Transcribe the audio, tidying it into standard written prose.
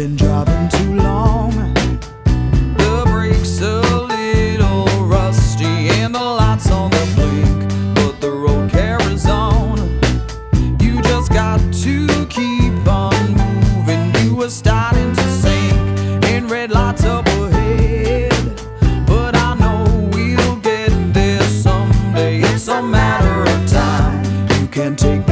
been driving too long. The brakes a little rusty and the lights on the blink, but the road carries on. You just got to keep on moving. You were starting to sink and red lights up ahead, but I know we'll get there someday. It's a matter of time. You can take